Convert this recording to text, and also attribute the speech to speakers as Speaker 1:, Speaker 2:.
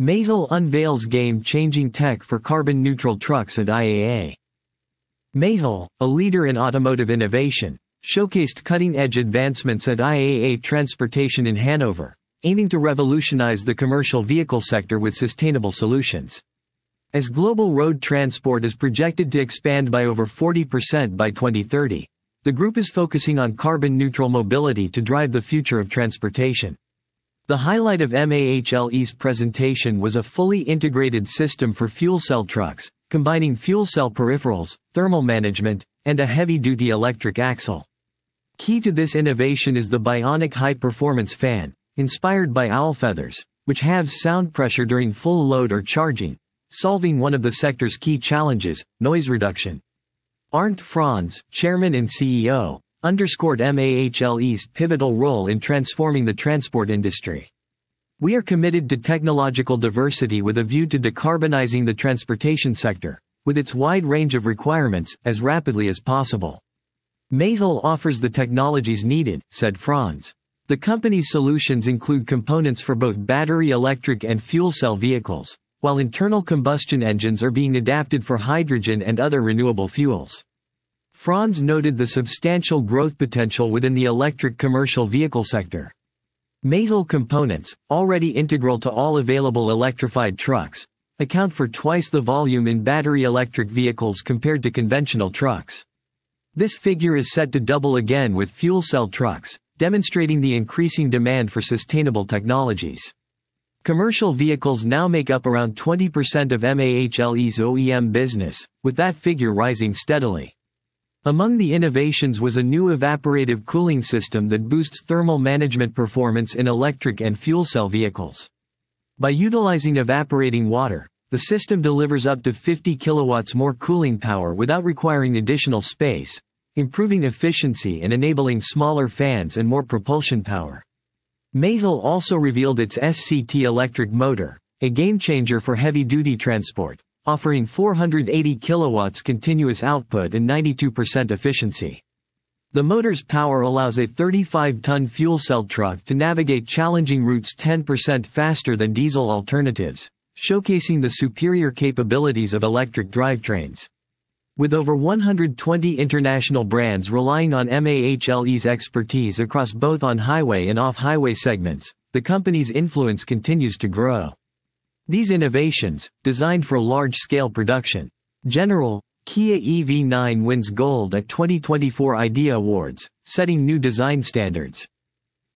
Speaker 1: Mahal unveils game-changing tech for carbon-neutral trucks at IAA. Mahal, a leader in automotive innovation, showcased cutting-edge advancements at IAA Transportation in Hanover, aiming to revolutionize the commercial vehicle sector with sustainable solutions. As global road transport is projected to expand by over 40% by 2030, the group is focusing on carbon-neutral mobility to drive the future of transportation. The highlight of MAHLE's presentation was a fully integrated system for fuel cell trucks, combining fuel cell peripherals, thermal management, and a heavy-duty electric axle. Key to this innovation is the Bionic High-Performance Fan, inspired by owl feathers, which halves sound pressure during full load or charging, solving one of the sector's key challenges, noise reduction. Arndt Franz, chairman and CEO, underscored MAHLE's pivotal role in transforming the transport industry. We are committed to technological diversity with a view to decarbonizing the transportation sector, with its wide range of requirements, as rapidly as possible. Mahal offers the technologies needed, said Franz. The company's solutions include components for both battery electric and fuel cell vehicles, while internal combustion engines are being adapted for hydrogen and other renewable fuels. Franz noted the substantial growth potential within the electric commercial vehicle sector. Mahal components, already integral to all available electrified trucks, account for twice the volume in battery electric vehicles compared to conventional trucks. This figure is set to double again with fuel cell trucks, demonstrating the increasing demand for sustainable technologies. Commercial vehicles now make up around 20% of MAHLE's OEM business, with that figure rising steadily. Among the innovations was a new evaporative cooling system that boosts thermal management performance in electric and fuel cell vehicles. By utilizing evaporating water, the system delivers up to 50 kilowatts more cooling power without requiring additional space, improving efficiency and enabling smaller fans and more propulsion power. Mahal also revealed its SCT electric motor, a game-changer for heavy-duty transport, offering 480 kilowatts continuous output and 92% efficiency. The motor's power allows a 35-ton fuel cell truck to navigate challenging routes 10% faster than diesel alternatives, showcasing the superior capabilities of electric drivetrains. With over 120 international brands relying on MAHLE's expertise across both on-highway and off-highway segments, the company's influence continues to grow. These innovations, designed for large-scale production. General, Kia EV9 wins gold at 2024 IDEA Awards, setting new design standards.